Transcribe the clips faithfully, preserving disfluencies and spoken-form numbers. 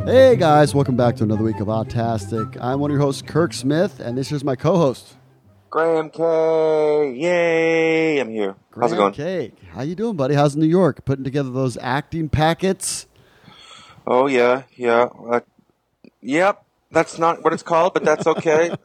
Hey guys, welcome back to another week of Autastic. I'm one of your hosts, Kirk Smith, and this is my co-host, Graham K. Yay! I'm here. Graham How's it going? K. How you doing, buddy? How's New York? Putting together those acting packets? Oh yeah, yeah. Uh, yep. That's not what it's called, but that's okay.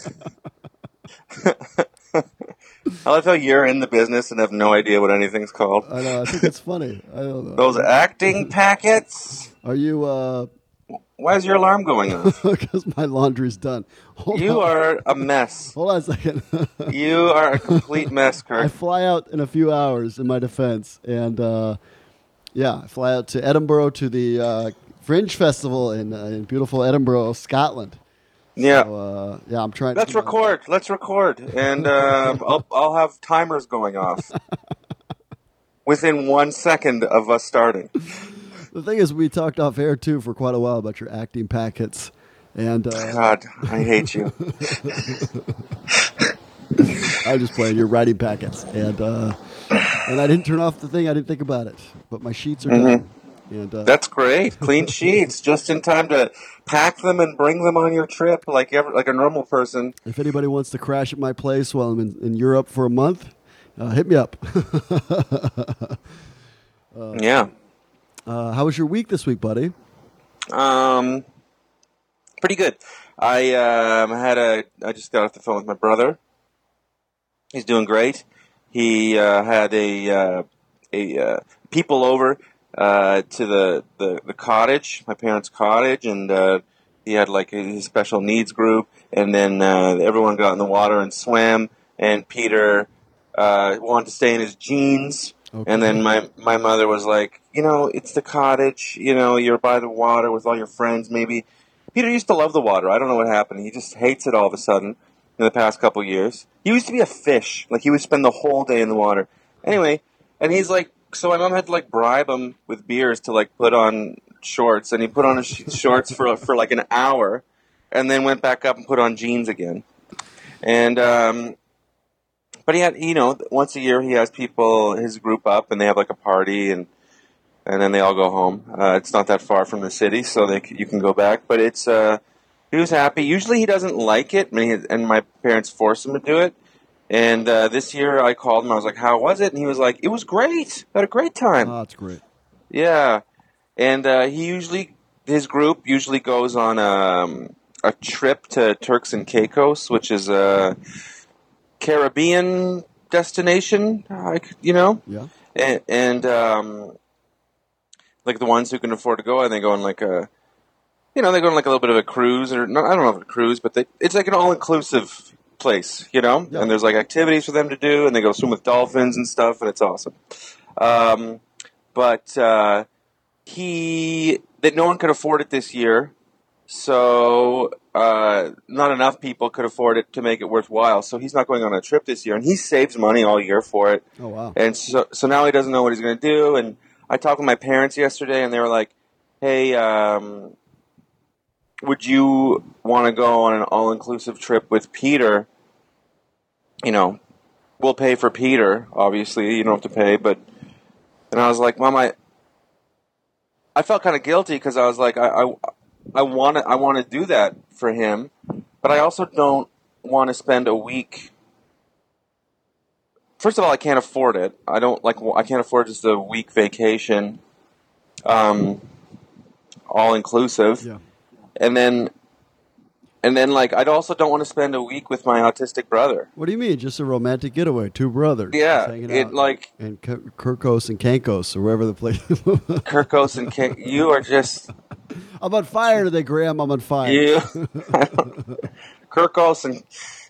I love how you're in the business and have no idea what anything's called. I know. I think it's funny. I don't know. Those acting packets. Are you? uh Why is your alarm going off? Because my laundry's done. Hold You on. are a mess. Hold on a second. You are a complete mess, I Kirk. fly out in a few hours. In my defense, and uh yeah, I fly out to Edinburgh to the uh, Fringe Festival in, uh, in beautiful Edinburgh, Scotland. Yeah. So, uh, yeah, I'm trying. Let's to record. Let's record, and uh, I'll I'll have timers going off within one second of us starting. The thing is, we talked off air too for quite a while about your acting packets, and uh, God, I hate you. I was just playing your writing packets, and uh, and I didn't turn off the thing. I didn't think about it, but my sheets are Mm-hmm. done. And uh, That's great. Clean sheets, just in time to pack them and bring them on your trip, like ever, like a normal person. if anybody wants to crash at my place while I'm in, in Europe for a month, uh, hit me up. Uh, yeah. uh, how was your week this week, buddy? Um. Pretty good. I um, had a. I just got off the phone with my brother. He's doing great. He uh, had a uh, a uh, people over uh, to the, the, the cottage, my parents' cottage, and uh, he had like his special needs group, and then uh, everyone got in the water and swam, and Peter uh, wanted to stay in his jeans, Okay. and then my, my mother was like, you know, it's the cottage, you know, you're by the water with all your friends, maybe. Peter used to love the water. I don't know what happened. He just hates it all of a sudden in the past couple years. He used to be a fish. Like, he would spend the whole day in the water. Anyway, and he's like, so my mom had to, like, bribe him with beers to, like, put on shorts. And he put on his sh- shorts for, for, like, an hour and then went back up and put on jeans again. And, um, but he had, you know, once a year he has people, his group up, and they have, like, a party, and and then they all go home. Uh, it's not that far from the city, so they c- you can go back. But it's, uh, he was happy. Usually he doesn't like it, and, he, and my parents force him to do it. And uh, this year I called him. I was like, how was it? And he was like, it was great. I had a great time. Oh, that's great. Yeah. And uh, he usually, his group usually goes on um, a trip to Turks and Caicos, which is a Caribbean destination, like, you know? Yeah. And, and um, like the ones who can afford to go, and they go on like a, you know, they go on like a little bit of a cruise, or not, I don't know if it's a cruise, but they, it's like an all-inclusive place, you know? Yeah. And there's like activities for them to do, and they go swim with dolphins and stuff, and it's awesome. Um, but uh, he, that no one could afford it this year, so uh, not enough people could afford it to make it worthwhile, so he's not going on a trip this year, and he saves money all year for it. Oh, wow. And so, so now he doesn't know what he's going to do. And I talked with my parents yesterday, and they were like, hey, um, would you want to go on an all-inclusive trip with Peter? You know, we'll pay for Peter, obviously. You don't have to pay. But, and I was like, Mom, I, I felt kind of guilty because I was like, I, I, I want to I want to do that for him, but I also don't want to spend a week. First of all, I can't afford it. I don't like. I can't afford just a week vacation, um, all inclusive. Yeah. And then, and then, like, I also don't want to spend a week with my autistic brother. What do you mean? Just a romantic getaway? Two brothers. Yeah, just hanging it out. like And K- Kirkos and Cancos, or wherever the place. Kirkos and King. You are just I'm on fire today, Graham. I'm on fire. you, Kirkos and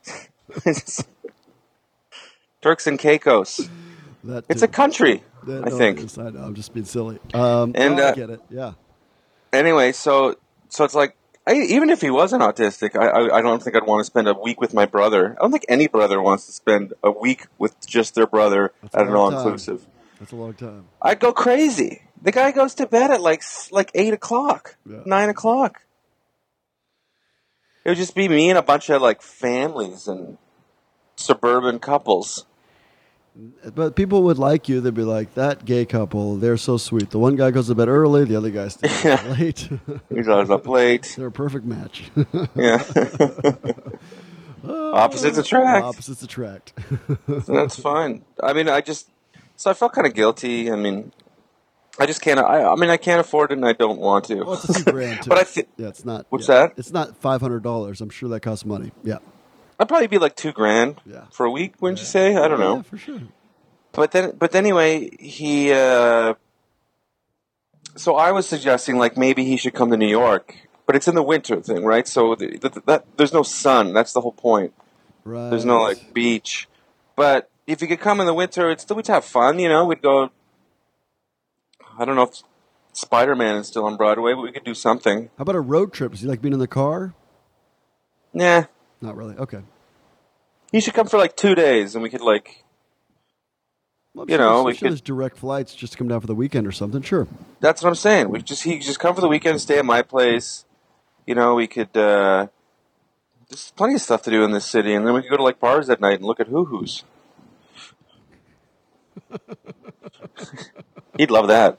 Turks and Caicos. That, It's uh, a country, that- I no, think. it's- I know, I'm just being silly. Um, And, no, I uh, get it. Yeah. Anyway, so so it's like, I, even if he wasn't autistic, I, I I don't think I'd want to spend a week with my brother. I don't think any brother wants to spend a week with just their brother That's a at an long time. all-inclusive. That's a long time. I'd go crazy. The guy goes to bed at like s- like eight o'clock, Yeah. nine o'clock. It would just be me and a bunch of like families and suburban couples. But people would like you. They'd be like, that gay couple, they're so sweet. The one guy goes to bed early, the other guy stays up Yeah. late. He's always up late. They're a perfect match. Yeah. Opposites attract. Opposites attract. So that's fine. I mean, I just so I felt kind of guilty. I mean, I just can't. I, I mean, I can't afford it, and I don't want to. Well, it's a few grand, too. But I think Yeah, it's not. What's yeah. that? It's not five hundred dollars. I'm sure that costs money. Yeah. I'd probably be like two grand Yeah. for a week. Wouldn't you say? I don't know. Yeah, for sure. But then, but anyway, he. Uh, so I was suggesting like maybe he should come to New York, but it's in the winter thing, right? So the, the, that there's no sun. That's the whole point. Right. There's no like beach. But if you could come in the winter, it's still we'd have fun. You know, we'd go. I don't know if Spider-Man is still on Broadway, but we could do something. How about a road trip? Does he like being in the car? Nah, Not really. Okay. he should come for like two days, and we could like. Well, I'm You sure know, there's- we I'm sure could- there's direct flights just to come down for the weekend or something. Sure. That's what I'm saying. We just he could just come for the weekend, stay at my place. You know, we could. Uh, there's plenty of stuff to do in this city, and then we could go to like bars at night and look at hoo-hoos. He'd love that.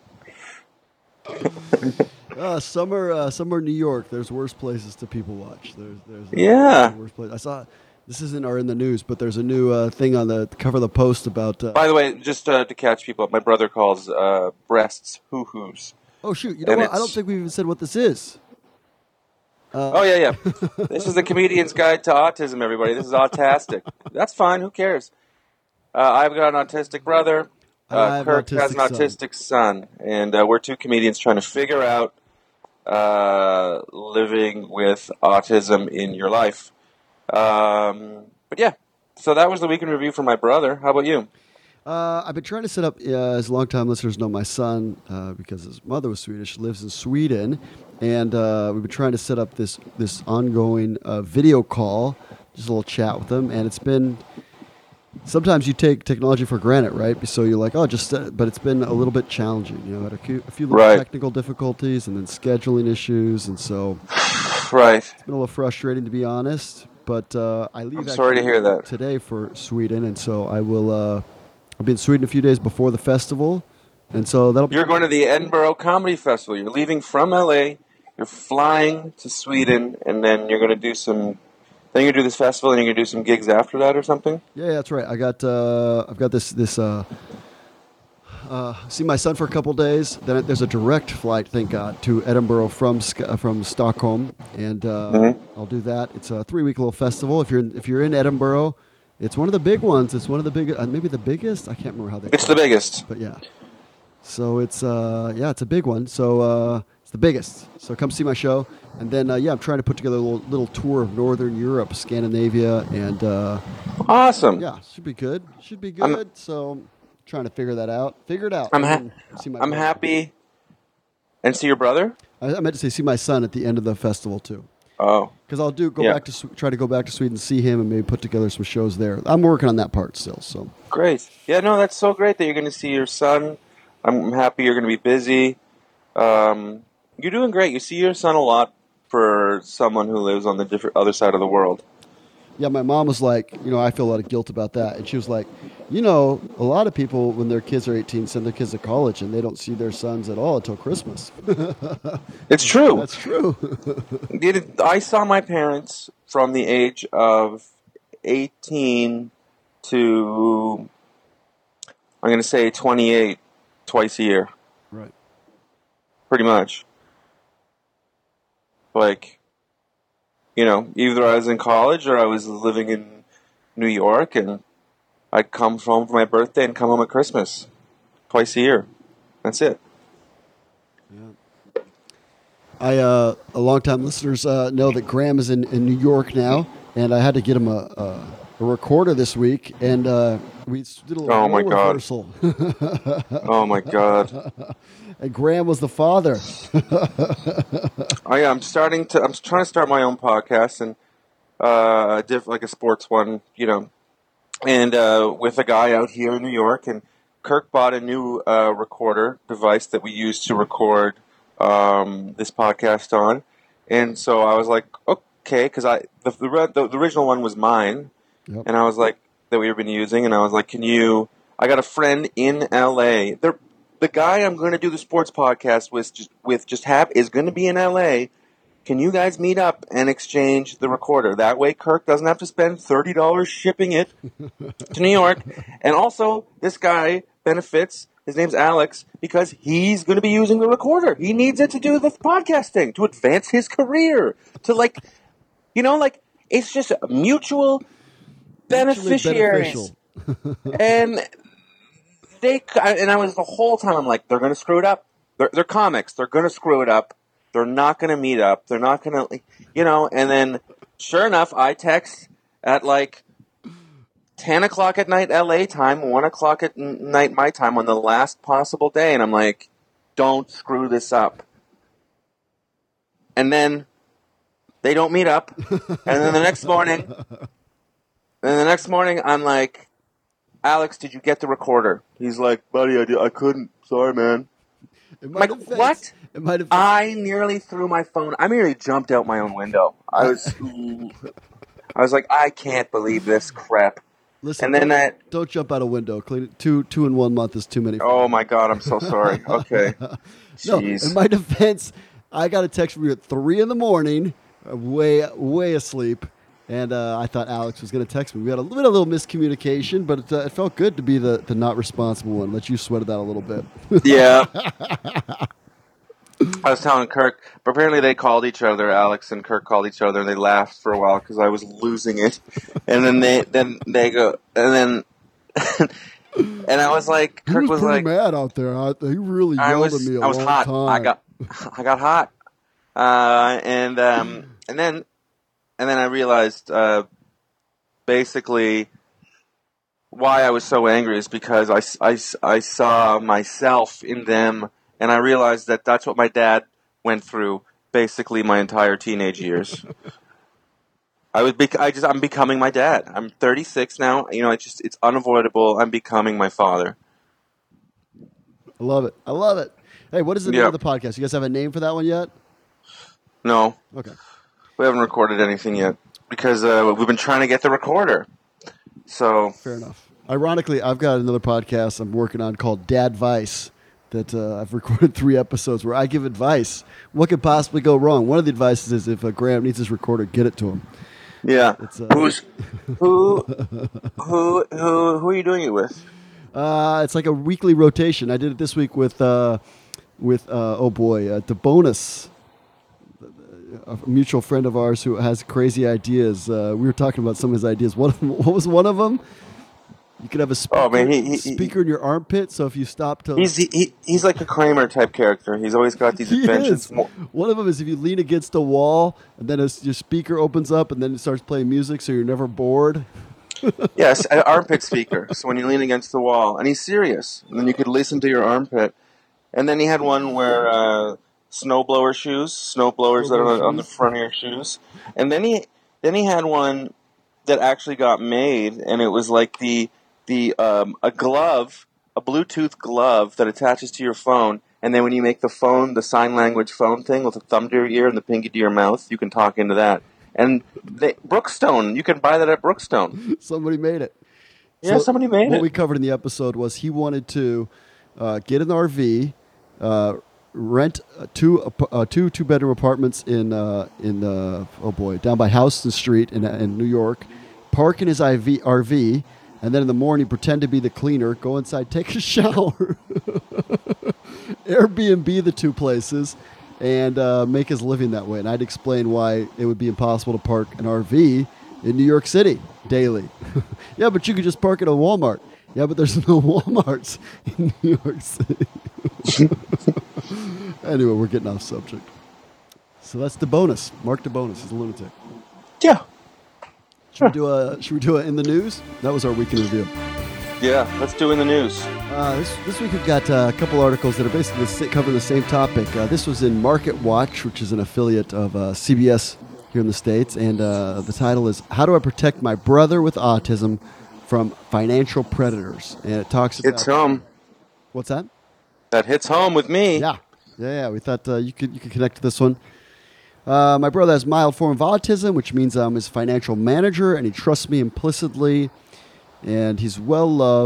Uh, summer, uh, summer New York. There's worse places to people watch. There's, there's uh, Yeah. worse place. I saw. This isn't or in the news, but there's a new uh, thing on the cover of the Post about. Uh, By the way, just uh, to catch people up, my brother calls uh, breasts hoo-hoos. oh shoot! You know and what? I don't it's- think we even said what this is. Oh yeah, yeah. This is the comedian's guide to autism. Everybody, this is autastic. That's fine. Who cares? Uh, I've got an autistic brother. I Uh, have Kirk an has an autistic son. autistic son, and uh, we're two comedians trying to figure out uh, living with autism in your life. Um, but yeah, so that was the weekend review for my brother. How about you? Uh, I've been trying to set up, uh, as longtime listeners know, my son, uh, because his mother was Swedish, lives in Sweden, and uh, we've been trying to set up this this ongoing uh, video call, just a little chat with him, and it's been. Sometimes you take technology for granted, right? So you're like, oh, just, uh, but it's been a little bit challenging. You know, had a few, a few little Right. technical difficulties, and then scheduling issues, and so Right. it's been a little frustrating, to be honest. But uh, I leave. I'm sorry to actually hear that. today for Sweden, and so I will. Uh, I'll be in Sweden a few days before the festival, and so that'll. You're going to the Edinburgh Comedy Festival. You're leaving from L A. You're flying to Sweden, and then you're going to do some. Then you're going to do this festival, and you're going to do some gigs after that, or something. Yeah, yeah, that's right. I got. Uh, I've got this. This. Uh, uh, see my son for a couple days. Then there's a direct flight, thank God, to Edinburgh from Sk- uh, from Stockholm, and uh, Mhm. I'll do that. It's a three week little festival. If you're in, if you're in Edinburgh, it's one of the big ones. It's one of the big, uh, maybe the biggest. I can't remember how they. It's call the it. biggest. But yeah, so it's uh yeah, it's a big one. So uh, it's the biggest. So come see my show, and then uh, yeah, I'm trying to put together a little, little tour of Northern Europe, Scandinavia, and uh, Awesome. yeah, should be good. Should be I'm- good. so I'm trying to figure that out. Figure it out. I'm ha- and then see my I'm brother. happy. And see your brother? I, I meant to say see my son at the end of the festival too. Oh. Because I'll do go Yeah. back to Sw- try to go back to Sweden, see him, and maybe put together some shows there. I'm working on that part still. So Great. Yeah, no, that's so great that you're going to see your son. I'm happy you're going to be busy. Um, you're doing great. You see your son a lot for someone who lives on the different other side of the world. yeah, my mom was like, you know, I feel a lot of guilt about that, and she was like, you know, a lot of people when their kids are eighteen send their kids to college, and they don't see their sons at all until Christmas. It's true. That's true. Did- I saw my parents from the age of eighteen to, I'm going to say twenty-eight, twice a year, Right. pretty much. Like, you know, either I was in college or I was living in New York, and I'd come home for my birthday and come home at Christmas, twice a year. That's it. I, uh, a longtime listeners uh, know that Graham is in, in New York now, and I had to get him a, a, a recorder this week, and uh, we did a little Oh, my role God. rehearsal. Oh my God. And Graham was the father. I am starting to. I'm trying to start my own podcast, and uh, diff, like a sports one, you know, and uh, with a guy out here in New York. And Kirk bought a new uh, recorder device that we use to record um, this podcast on, and so I was like, okay, because I the, the the the original one was mine, Yep. and I was like that we've been using, and I was like, can you? I got a friend in L A. They're, the guy I'm going to do the sports podcast with just, with just have is going to be in L A. Can you guys meet up and exchange the recorder? That way Kirk doesn't have to spend thirty dollars shipping it to New York. And also, this guy benefits, his name's Alex, because he's going to be using the recorder. He needs it to do the podcasting, to advance his career, to like, you know, like, it's just mutual beneficiaries. And they, and I was the whole time, I'm like, they're going to screw it up. They're, they're comics. They're going to screw it up. They're not going to meet up. They're not going to, you know, and then sure enough, I text at like ten o'clock at night L A time, one o'clock at night my time on the last possible day. And I'm like, don't screw this up. And then they don't meet up. And then the next morning, and the next morning I'm like, Alex, did you get the recorder? He's like, buddy, I, did, I couldn't. Sorry, man. I'm like, defense, what? In my defense. I nearly threw my phone. I nearly jumped out my own window. I was, I was like, I can't believe this crap. Listen, and then don't, that, don't jump out a window. Clean it. Two, two in one month is too many. Oh my God, I'm so sorry. Okay. No, Jeez. in my defense, I got a text from you at three in the morning, way, way asleep. And uh, I thought Alex was going to text me. We had a little, a little miscommunication, but it, uh, it felt good to be the, the not responsible one. Let you sweat it out a little bit. Yeah. I was telling Kirk, but apparently they called each other. Alex and Kirk called each other, and they laughed for a while because I was losing it. And then they, then they go, and then, and I was like, Kirk he was, was pretty like, mad out there. I, he really I yelled was, at me a I was long hot. time. I got, I got hot. Uh, and um, and then, and then I realized, uh, basically, why I was so angry is because I, I, I saw myself in them, and I realized that that's what my dad went through basically my entire teenage years. I would be, I just, I'm becoming my dad. I'm thirty-six now. You know, it's just, it's unavoidable. I'm becoming my father. I love it. I love it. Hey, what is the name Yeah. of the podcast? You guys have a name for that one yet? No. Okay. We haven't recorded anything yet because uh, we've been trying to get the recorder. So Fair enough. Ironically, I've got another podcast I'm working on called Dad Vice that uh, I've recorded three episodes where I give advice. What could possibly go wrong? One of the advices is if uh, Graham needs his recorder, get it to him. yeah, It's, uh, who's who, who, who, who are you doing it with? Uh, it's like a weekly rotation. I did it this week with, uh, with uh, oh boy, uh, DeBonus, a mutual friend of ours who has crazy ideas. Uh, we were talking about some of his ideas. What, what was one of them? You could have a speaker, Oh, man, he- he- speaker in your armpit, so if you stop to... He's he, he's like a Kramer type character. He's always got these He inventions. is. Mo- One of them is if you lean against a wall, and then it's, your speaker opens up, and then it starts playing music, so you're never bored. Yes, an armpit speaker. So when you lean against the wall, and he's serious, and then you could listen to your armpit. And then he had one where uh, snowblower shoes, snow blowers that are on, on the front of your shoes. And then he then he had one that actually got made, and it was like the the um, a glove, a Bluetooth glove that attaches to your phone. And then when you make the phone, the sign language phone thing with the thumb to your ear and the pinky to your mouth, you can talk into that. And they, Brookstone, you can buy that at Brookstone. Somebody made it. Yeah, somebody made what it. we covered in the episode was he wanted to uh, get an R V, uh, rent uh, two ap- uh, two two bedroom apartments in uh, in uh, oh boy down by Houston Street in in New York, park in his I V R V, and then in the morning pretend to be the cleaner, go inside, take a shower, Airbnb the two places, and uh, make his living that way. And I'd explain why it would be impossible to park an R V in New York City daily. Yeah, but you could just park at a Walmart. Yeah, but there's no Walmarts in New York City. Anyway, we're getting off subject. So that's the bonus. Mark the bonus. He's a lunatic. Yeah. Should we do a? Should we do a in the news? That was our weekend review. Yeah, let's do in the news. Uh, this, this week we've got uh, a couple articles that are basically the sa- covering the same topic. Uh, this was in Market Watch, which is an affiliate of uh, C B S here in the States, and uh, the title is "How Do I Protect My Brother with Autism from Financial Predators?" And it talks about It's home. what's that? That hits home with me. Yeah, yeah, yeah. We thought uh, you could you could connect to this one. Uh, my brother has mild form of autism, which means I'm his financial manager, and he trusts me implicitly. And he's well loved,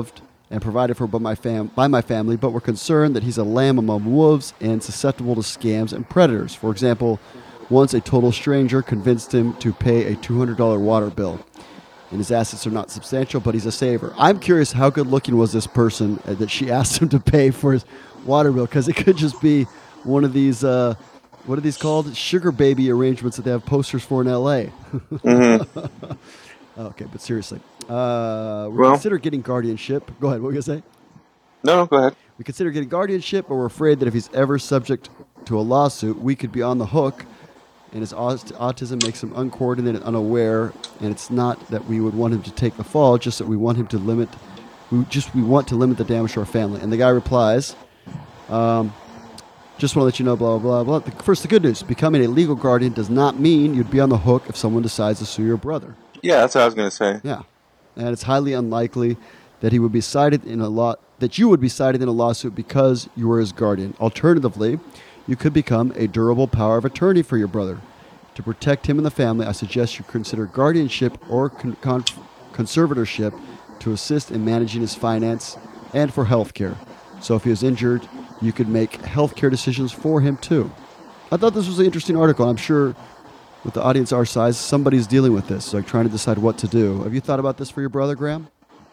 and provided for by my, fam- by my family, but were concerned that he's a lamb among wolves and susceptible to scams and predators. For example, once a total stranger convinced him to pay a two hundred dollars water bill. And his assets are not substantial, but he's a saver. I'm curious, how good looking was this person uh, that she asked him to pay for his water bill? Because it could just be one of these, uh, what are these called? Sugar baby arrangements that they have posters for in L A. Mm-hmm. Okay, but seriously. Uh, we Well- consider getting guardianship. Go ahead, what were you going to say? No, no, go ahead. We consider getting guardianship, but we're afraid that if he's ever subject to a lawsuit, we could be on the hook, and his aut- autism makes him uncoordinated, unaware, and it's not that we would want him to take the fall, just that we want him to limit, we just we want to limit the damage to our family. And the guy replies, um, just want to let you know, blah, blah, blah, blah. First, the good news. Becoming a legal guardian does not mean you'd be on the hook if someone decides to sue your brother. Yeah, that's what I was going to say. Yeah, and it's highly unlikely that he would be cited in a law that you would be cited in a lawsuit because you were his guardian. Alternatively, you could become a durable power of attorney for your brother. To protect him and the family, I suggest you consider guardianship or con- con- conservatorship to assist in managing his finance and for health care. So if he was injured, you could make health care decisions for him too. I thought this was an interesting article. I'm sure with the audience our size, somebody's dealing with this, like trying to decide what to do. Have you thought about this for your brother, Graham?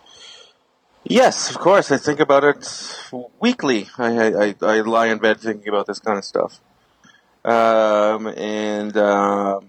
Yes, of course. I think about it weekly. I I, I lie in bed thinking about this kind of stuff. Um, and um,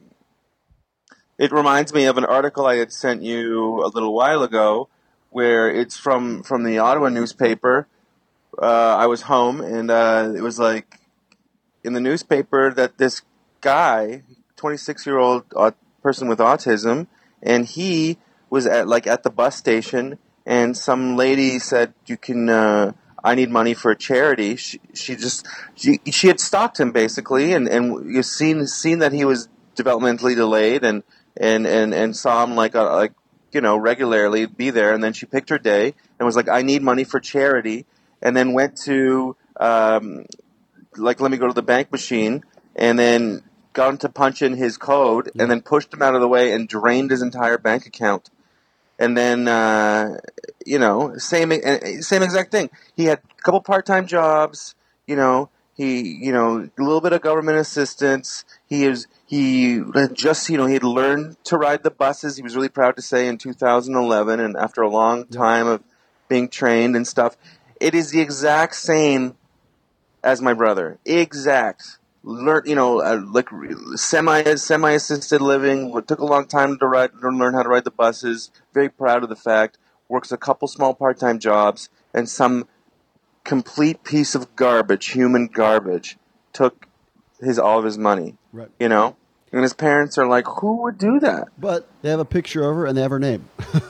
it reminds me of an article I had sent you a little while ago, where it's from, from the Ottawa newspaper. Uh, I was home, and uh, it was like in the newspaper that this guy, twenty-six-year-old aut- person with autism, and he was at like at the bus station, and some lady said, "You can." Uh, I need money for a charity. She, she just she, she had stalked him basically, and and you seen seen that he was developmentally delayed, and and and, and saw him like a, like you know regularly be there, and then she picked her day and was like, "I need money for charity," and then went to um, like let me go to the bank machine, and then got him to punch in his code, and then pushed him out of the way and drained his entire bank account. And then, uh, you know, same same exact thing. He had a couple part-time jobs. You know, he, you know, a little bit of government assistance. He is he had just, you know, he had learned to ride the buses. He was really proud to say in two thousand eleven, and after a long time of being trained and stuff, it is the exact same as my brother. Exact. Learn, you know, uh, like semi semi assisted living. It took a long time to ride, to learn how to ride the buses. Very proud of the fact. Works a couple small part time jobs, and some complete piece of garbage, human garbage, took his all of his money. Right. You know, and his parents are like, "Who would do that?" But they have a picture of her and they have her name.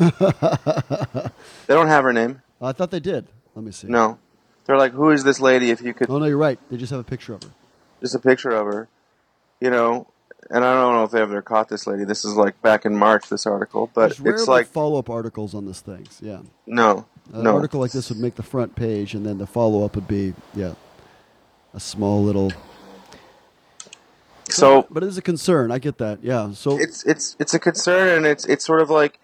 They don't have her name. I thought they did. Let me see. No, they're like, "Who is this lady?" If you could. Oh, no, you're right. They just have a picture of her. Just a picture of her, you know, and I don't know if they ever caught this lady. This is like back in March, this article, but There's rarely it's like follow-up articles on these things. Yeah. no, An no. article like this would make the front page, and then the follow-up would be, yeah, a small little... So, but it is a concern. I get that. Yeah. So it's it's it's a concern, and it's it's sort of like,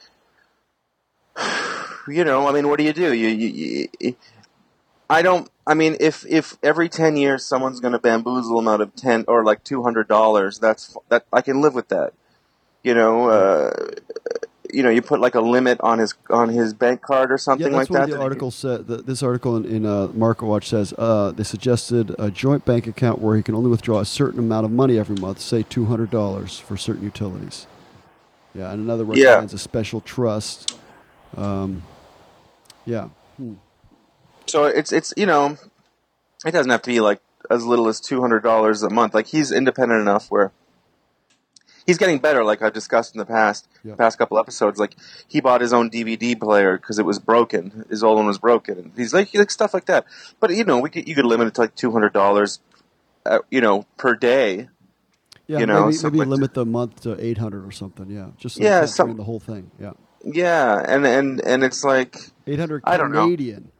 you know, I mean, what do you do? You, you, you I don't. I mean, if if every ten years someone's going to bamboozle him out of ten or like two hundred dollars, that's that I can live with that. You know, uh, you know, you put like a limit on his on his bank card or something yeah, that's like what that. the article said. The, this article in, in uh, MarketWatch says uh, they suggested a joint bank account where he can only withdraw a certain amount of money every month, say two hundred dollars for certain utilities. Yeah, and another Yeah. recommends a special trust. Um, yeah. Hmm. So it's it's you know, it doesn't have to be like as little as two hundred dollars a month. Like he's independent enough where he's getting better. Like I've discussed in the past, Yeah. past couple episodes. Like he bought his own D V D player because it was broken. His old one was broken. And he's like like stuff like that. But you know, we could, you could limit it to like two hundred dollars, uh, you know, per day. Yeah, You know, maybe, something maybe like limit the month to eight hundred or something. Yeah, just so Yeah, yeah, some- the whole thing. Yeah, Yeah, and and and it's like. eight hundred I don't know. Canadian.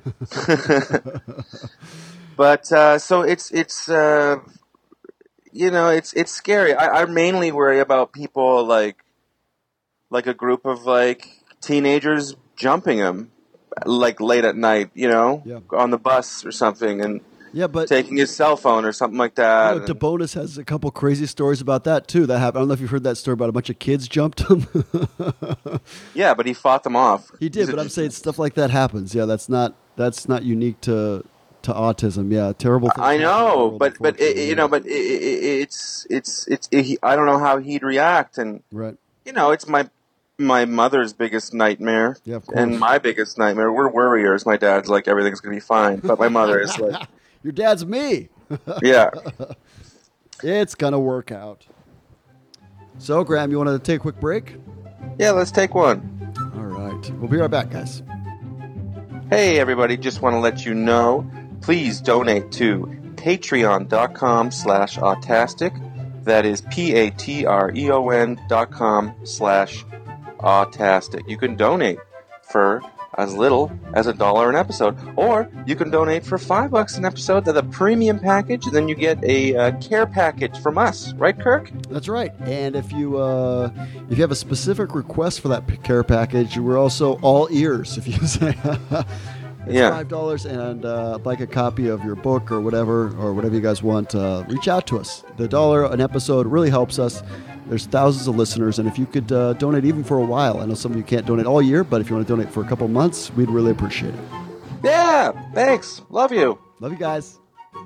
But uh, so it's it's uh, you know it's it's scary. I, I mainly worry about people like like a group of like teenagers jumping him like late at night, you know, Yeah. on the bus or something, and Yeah, but taking his cell phone or something like that. you know, and- DeBonis has a couple crazy stories about that too. That happened. I don't know if you've heard that story about a bunch of kids jumped him. yeah, but he fought them off. He did, He's a- but I'm saying stuff like that happens. Yeah, that's not that's not unique to to autism. Yeah, terrible things. I happen in the know, world, but but it, unfortunately, you know, but it, it, it's it's it's it, he, I don't know how he'd react, and right. you know, it's my my mother's biggest nightmare, Yeah, of course. and my biggest nightmare. We're worriers. My dad's like everything's gonna be fine, but my mother is like, Your dad's me. yeah. It's gonna work out. So, Graham, you want to take a quick break? Yeah, let's take one. All right, we'll be right back, guys. Hey, everybody, just want to let you know, please donate to patreon.com slash autastic. That is P-A-T-R-E-O-N dot com slash autastic. You can donate for as little as a dollar an episode, or you can donate for five bucks an episode. That's a premium package, and then you get a uh, care package from us. Right, Kirk? That's right. And if you uh, if you have a specific request for that p- care package, we're also all ears. If you say it's Yeah. five dollars and uh, like a copy of your book or whatever or whatever you guys want, uh, reach out to us. The dollar an episode really helps us. There's thousands of listeners, and if you could uh, donate even for a while, I know some of you can't donate all year, but if you want to donate for a couple months, we'd really appreciate it. Yeah, thanks. Love you. Love you guys.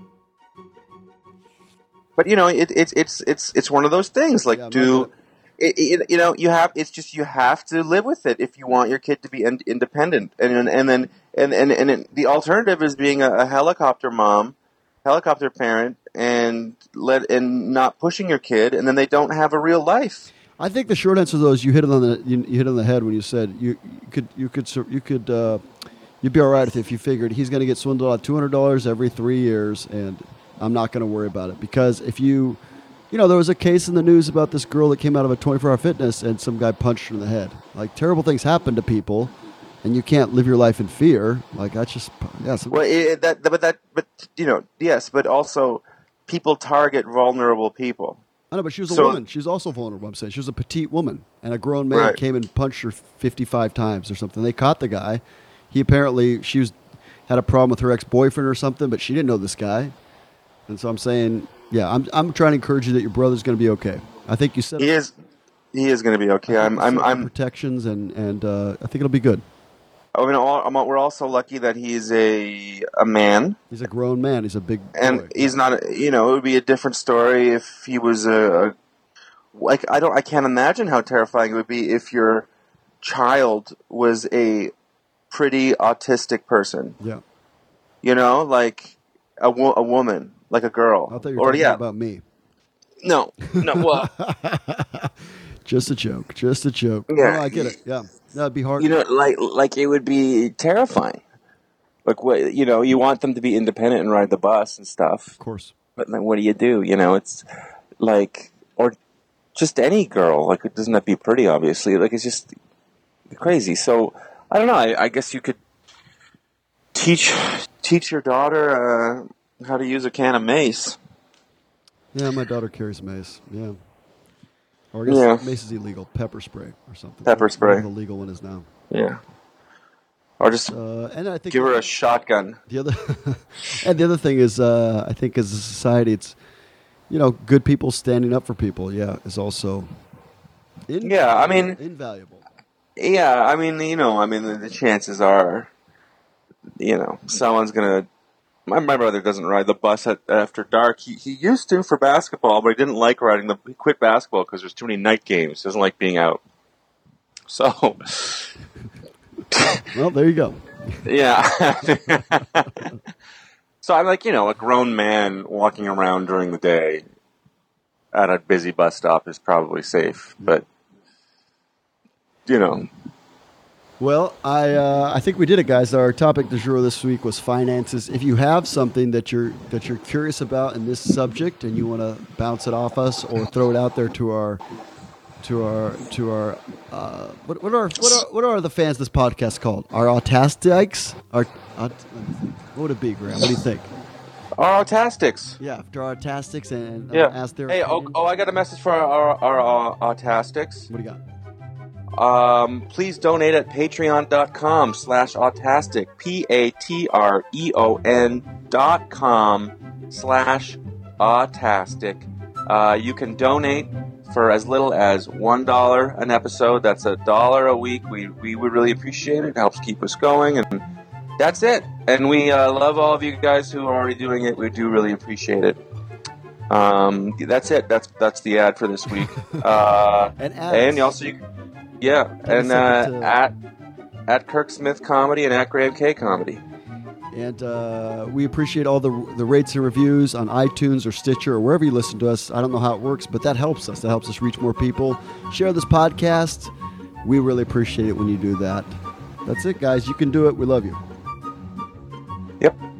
But you know, it, it's it's it's it's one of those things. Like, Yeah, I'm not do gonna- it, it, you know? You have. It's just you have to live with it if you want your kid to be in, independent. And and then and and and it, the alternative is being a, a helicopter mom, helicopter parent, and let and not pushing your kid, and then they don't have a real life. I think the short answer though is you hit it on the you, you hit it on the head when you said you, you could you could sur- you could uh, you'd be all right if you figured he's going to get swindled out two hundred dollars every three years, and I'm not going to worry about it because if you you know there was a case in the news about this girl that came out of a twenty-four hour fitness and some guy punched her in the head. Like terrible things happen to people, and you can't live your life in fear. Like that's just yeah. So, Well, it, that but that but you know yes, but also people target vulnerable people. I know, but she was a So- woman. She was also vulnerable. I'm saying she was a petite woman, and a grown man Right. came and punched her fifty-five times or something. They caught the guy. He apparently she was had a problem with her ex-boyfriend or something, but she didn't know this guy. And so I'm saying, yeah, I'm I'm trying to encourage you that your brother's going to be okay. I think you said He is he is going to be okay. I'm I'm I'm protections, and and uh, I think it'll be good. I mean, all, I'm, we're also lucky that he's a a man, He's a grown man. He's a big and boy. he's not. A, you know, it would be a different story if he was a, a like. I don't. I can't imagine how terrifying it would be if your child was a pretty autistic person. Yeah, You know, like a wo- a woman, like a girl, I thought you were or talking yeah, about me. no, no. Well, Just a joke. Just a joke. Yeah. No, I get it. Yeah, that'd be hard. you know, like like it would be terrifying. Like what you know, you want them to be independent and ride the bus and stuff. Of course. But then what do you do? You know, it's like, or just any girl. Like, it doesn't have to be pretty, obviously. Like, it's just crazy. So, I don't know. I, I guess you could teach teach your daughter uh, how to use a can of mace. Yeah, my daughter carries mace. Yeah. Or I guess Yeah. mace is illegal. Pepper spray or something. Pepper spray. Whatever the legal one is now. Yeah. Or just Uh, and I think give her a shotgun. the other and the other thing is, uh, I think as a society, it's you know, good people standing up for people. Yeah, is also in- Yeah, I mean- invaluable. Yeah, I mean, you know, I mean, the, the chances are, you know, someone's gonna. My, my brother doesn't ride the bus at, after dark. He he used to for basketball, but he didn't like riding the. He quit basketball because there's too many night games. He doesn't like being out. So, Well, there you go. yeah. So I'm like, you know, a grown man walking around during the day at a busy bus stop is probably safe, but you know. Well, I uh, I think we did it, guys. Our topic du jour this week was finances. If you have something that you're that you're curious about in this subject and you want to bounce it off us or throw it out there to our to our to our uh, what what are what are what are the fans of this podcast called? Our autastics? Our aut- what would it be, Graham? What do you think? Our autastics. Yeah, to our autastics and uh, Yeah. ask their Hey, oh, opinion. oh, I got a message for our, our, our uh, autastics. What do you got? Um, please donate at patreon.com slash autastic, P-A-T-R-E-O-N dot com slash autastic. Uh, you can donate for as little as one dollar an episode. That's a dollar a week. We, we would really appreciate it. It helps keep us going. And that's it. And we uh, love all of you guys who are already doing it. We do really appreciate it. Um, that's it. That's that's the ad for this week. Uh, and ads. and also, you, yeah, and uh, to... at at Kirk Smith Comedy and at Graham K Comedy. And uh, we appreciate all the the rates and reviews on iTunes or Stitcher or wherever you listen to us. I don't know how it works, but that helps us. That helps us reach more people. Share this podcast. We really appreciate it when you do that. That's it, guys. You can do it. We love you. Yep.